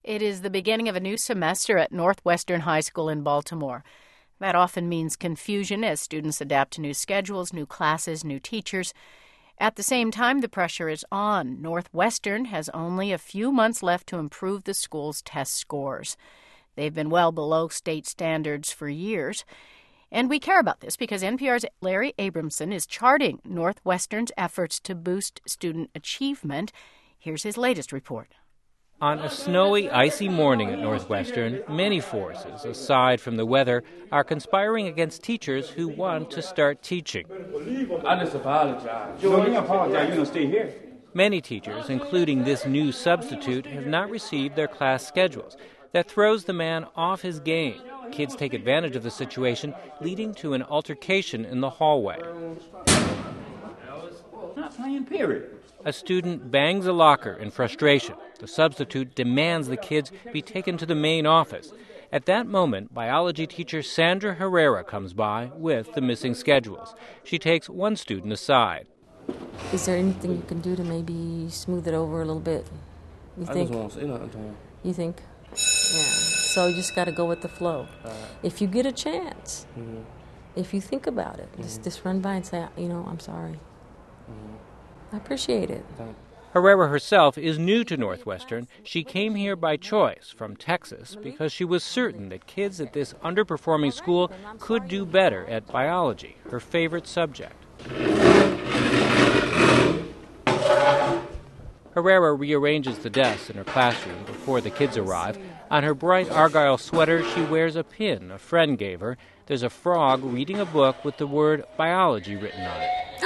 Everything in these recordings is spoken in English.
It is the beginning of a new semester at Northwestern High School in Baltimore. That often means confusion as students adapt to new schedules, new classes, new teachers. At the same time, the pressure is on. Northwestern has only a few months left to improve the school's test scores. They've been well below state standards for years. And we care about this because NPR's Larry Abramson is charting Northwestern's efforts to boost student achievement. Here's his latest report. On a snowy, icy morning at Northwestern, many forces, aside from the weather, are conspiring against teachers who want to start teaching. I just apologize. Don't apologize. You're going to stay here. Many teachers, including this new substitute, have not received their class schedules. That throws the man off his game. Kids take advantage of the situation, leading to an altercation in the hallway. Not playing, period. A student bangs a locker in frustration. The substitute demands the kids be taken to the main office. At that moment, biology teacher Sandra Herrera comes by with the missing schedules. She takes one student aside. Is there anything you can do to maybe smooth it over a little bit? You think? I just want to say nothing to him. You think? Yeah. So you just got to go with the flow. If you get a chance, if you think about it, just run by and say, I'm sorry. I appreciate it. Herrera herself is new to Northwestern. She came here by choice from Texas because she was certain that kids at this underperforming school could do better at biology, her favorite subject. Herrera rearranges the desks in her classroom before the kids arrive. On her bright Argyle sweater, she wears a pin a friend gave her. There's a frog reading a book with the word biology written on it.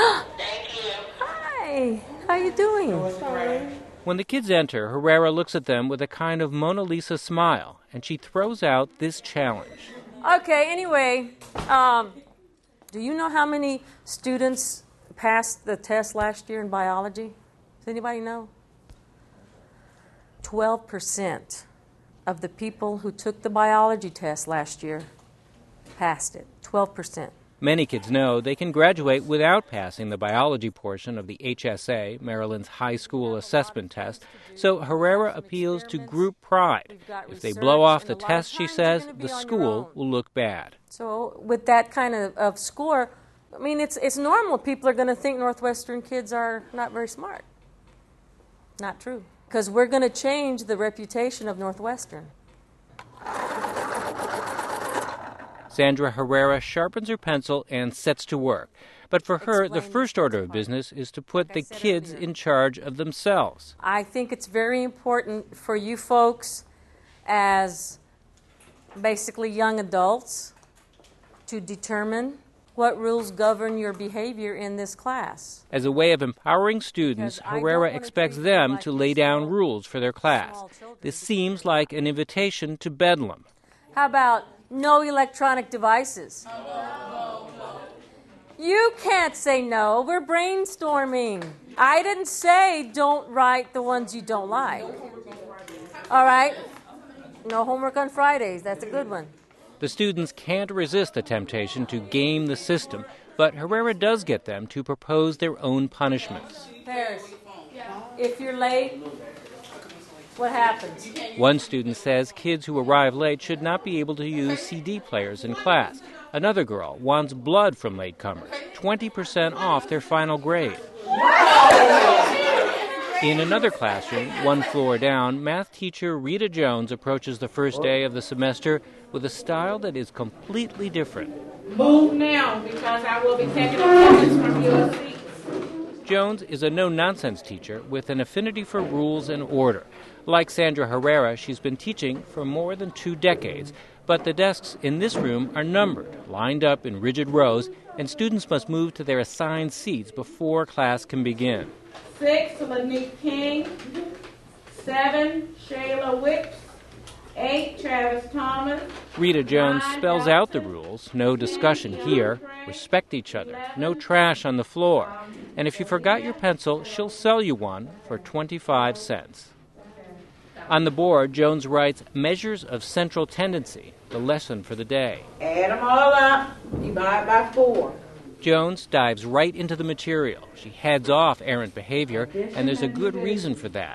Hey, how you doing? Fine. When the kids enter, Herrera looks at them with a kind of Mona Lisa smile, and she throws out this challenge. Okay, anyway, do you know how many students passed the test last year in biology? Does anybody know? 12% of the people who took the biology test last year passed it. 12%. Many kids know they can graduate without passing the biology portion of the HSA, Maryland's high school assessment test, so Herrera appeals to group pride. If they blow off the test, she says, the school will look bad. So with that kind of score, it's normal. People are going to think Northwestern kids are not very smart. Not true. Because we're going to change the reputation of Northwestern. Sandra Herrera sharpens her pencil and sets to work. But for her, the first order of business is to put the kids in charge of themselves. I think it's very important for you folks as basically young adults to determine what rules govern your behavior in this class. As a way of empowering students, Herrera expects them to lay down rules for their class. This seems like an invitation to bedlam. How about no electronic devices? You can't say no. We're brainstorming. I didn't say don't write the ones you don't like. All right? No homework on Fridays. That's a good one. The students can't resist the temptation to game the system, but Herrera does get them to propose their own punishments. Paris, if you're late, what happens? One student says kids who arrive late should not be able to use CD players in class. Another girl wants blood from latecomers, 20% off their final grade. In another classroom, one floor down, math teacher Rita Jones approaches the first day of the semester with a style that is completely different. Move now, because I will be taking attendance from your seats. Jones is a no-nonsense teacher with an affinity for rules and order. Like Sandra Herrera, she's been teaching for more than 2 decades, but the desks in this room are numbered, lined up in rigid rows, and students must move to their assigned seats before class can begin. 6, Lanique King. 7, Shayla Wicks. 8, Travis Thomas. Rita Jones spells out the rules. No discussion here. Respect each other. No trash on the floor. And if you forgot your pencil, she'll sell you one for 25 cents. On the board, Jones writes measures of central tendency, the lesson for the day. Add them all up. Divide by 4. Jones dives right into the material. She heads off errant behavior, and there's a good reason for that.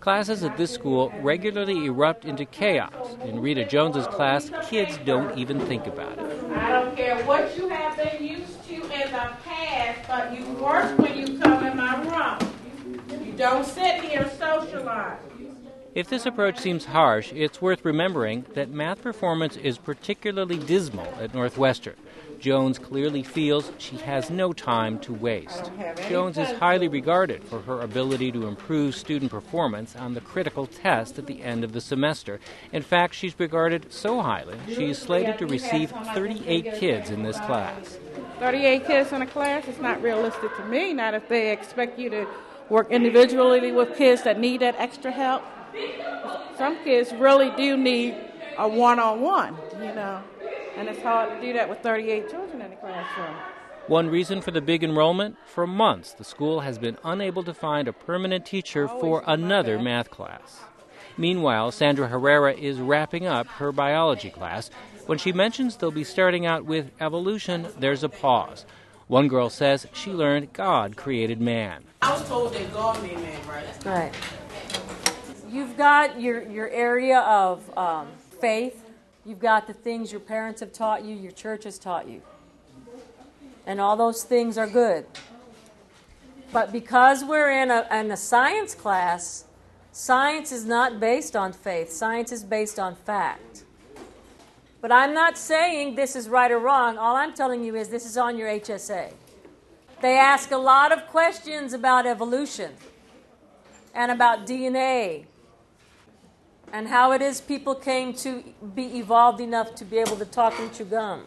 Classes at this school regularly erupt into chaos. In Rita Jones's class, kids don't even think about it. I don't care what you have been used to in the past, but you work when you come in my room. You don't sit here and socialize. If this approach seems harsh, it's worth remembering that math performance is particularly dismal at Northwestern. Jones clearly feels she has no time to waste. Jones is highly regarded for her ability to improve student performance on the critical test at the end of the semester. In fact, she's regarded so highly, she's slated to receive 38 kids in this class. 38 kids in a class is not realistic to me, not if they expect you to work individually with kids that need that extra help. Some kids really do need a one-on-one, and it's hard to do that with 38 children in the classroom. One reason for the big enrollment? For months, the school has been unable to find a permanent teacher for another math class. Meanwhile, Sandra Herrera is wrapping up her biology class. When she mentions they'll be starting out with evolution, there's a pause. One girl says she learned God created man. I was told that God made man, right? Right. You've got your area of faith. You've got the things your parents have taught you, your church has taught you. And all those things are good. But because we're in a science class, science is not based on faith. Science is based on fact. But I'm not saying this is right or wrong. All I'm telling you is this is on your HSA. They ask a lot of questions about evolution and about DNA and how it is people came to be evolved enough to be able to talk and chew gum.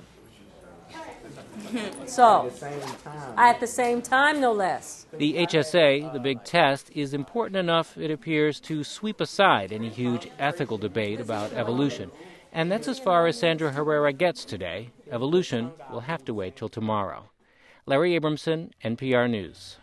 So, at the same time, no less. The HSA, the big test, is important enough, it appears, to sweep aside any huge ethical debate about evolution. And that's as far as Sandra Herrera gets today. Evolution will have to wait till tomorrow. Larry Abramson, NPR News.